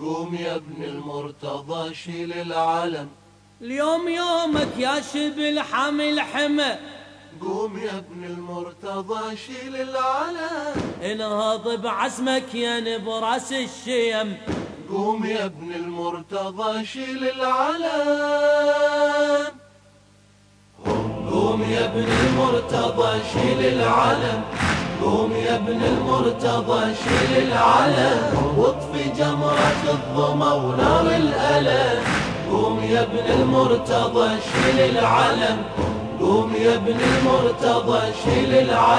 قوم يا ابن المرتضى شيل العلم، اليوم يومك يا شبل حامل حمى. قوم يا ابن المرتضى شيل العلم، انهض بعزمك يا نبراس الشيم. قوم يا ابن المرتضى شيل العلم، قوم يا ابن المرتضى شيل العلم، قوم يا ابن المرتضى شيل العلم، واطفي جمرة الظما ونار الألم، قوم يا ابن المرتضى شيل العلم، قوم يا ابن المرتضى شيل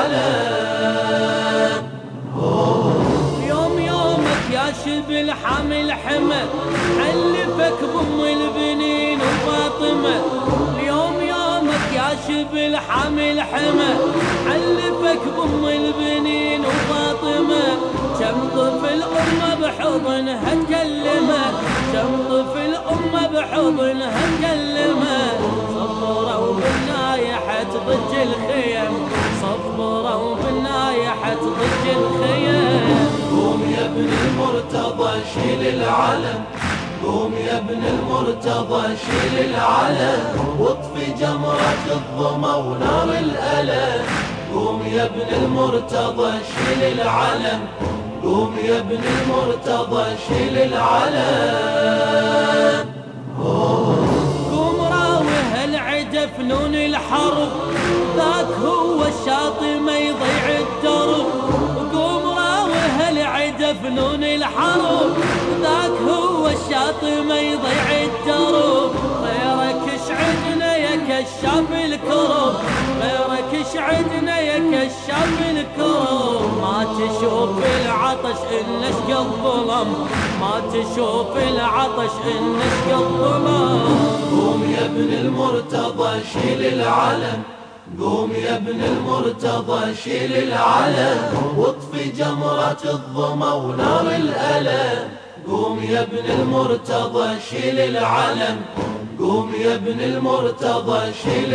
العلم. اليوم يومك يا شبل حامل حمى، حلفك بام البنين وفاطمة. اليوم يومك يا شبل حامل حمى، حلفك بام البنين وفاطمة. كم طفل أمه بحضنها تكلمه، كم طفل أمه بحضنها تكلمه. صبروا بالنايحة ضج الخيم، صبروا بالنايحة ضج الخيم. قوم يا ابن المرتضى شيل العلم، قوم يا ابن المرتضى شيل العلم، واطفي جمرة الظما ونار الألم، قوم يا ابن المرتضى شيل العلم، قوم يا ابن المرتضى شيل العلم. قوم راوي هالعدا فنون الحرب، ذاك هو الشاطئ ما يضيع الدرب. قوم راوي هالعدا فنون الحرب، ذاك هو الشاطئ ما يضيع الدرب. غيرك اشعدنا يا كشاف الكرب، غيرك اشعدنا يا كشاف الكرب. ما تشوف العطش إن اشقى الظلم، ما تشوف العطش إن اشقى الظلم. قوم يا ابن المرتضى شيل العلم، قوم يا ابن المرتضى شيل العلم، واطفي جمرة الظما ونار الألم، قوم يا ابن المرتضى شيل العلم، قوم يا ابن المرتضى شيل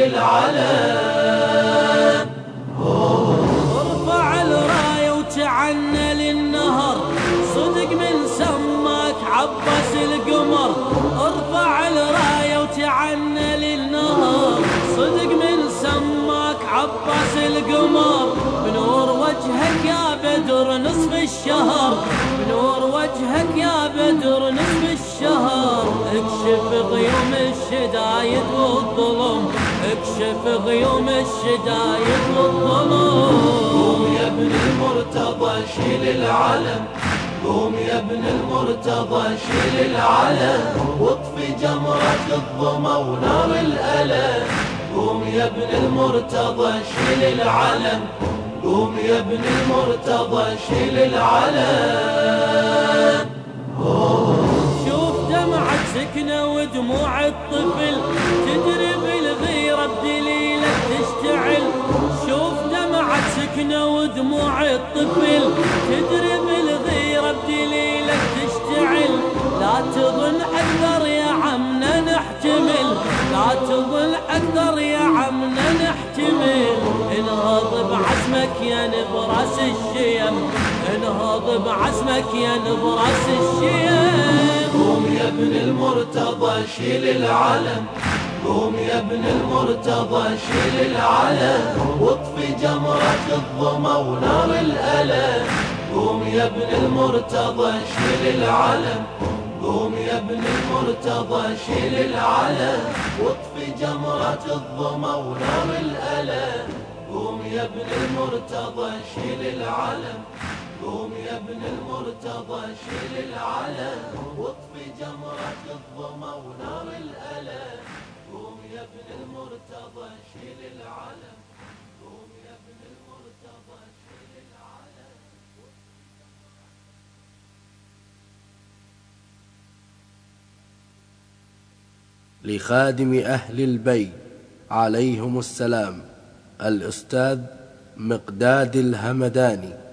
العلم. ارفع الراية وتعنى للنهر، صدق من سماك عباس القمر. ارفع الراية وتعنى للنهر، صدق من سماك عباس القمر. بنور وجهك يا بدر نصف الشهر، بنور وجهك يا بدر نصف الشهر. اكشف غيوم الشدايد والظلم، اكشف غيوم الشدايد والظلم. قوم يا ابن المرتضى شيل العلم، قوم يا ابن المرتضى شيل العلم، واطفي جمرة الظما ونار الألم، قوم يا ابن المرتضى شيل العلم، قوم يا ابن المرتضى شيل العلم. شوف دمعة سكنة ودموع الطفل، تدري بالغيرة بدليلك تشتعل. شوف دمعة سكنة ودموع الطفل، تدري بالغيرة بدليلك تشتعل. لا تظن أكثر يا عمنا نحتمل، لا تظن أكثر يا عمنا نحتمل. انهض بعزمك يا نبراس الشيم، انهض بعزمك يا نبراس الشيم. قوم يا ابن المرتضى شيل العلم، قوم يا ابن المرتضى شيل العلم، واطفي جمرة الظما ونار الألم، قوم يا ابن المرتضى شيل العلم، قوم يا ابن المرتضى شيل العلم، واطفي جمرة الظما ونار الألم، قوم يا ابن المرتضى شيل العلم، قوم يا ابن المرتضى شيل العلم، واطفي جمرة الظما ونار الألم، قوم يا ابن المرتضى شيل العلم، قوم يا ابن المرتضى شيل العلم. لخادم أهل البيت عليهم السلام الأستاذ مقداد الهمداني.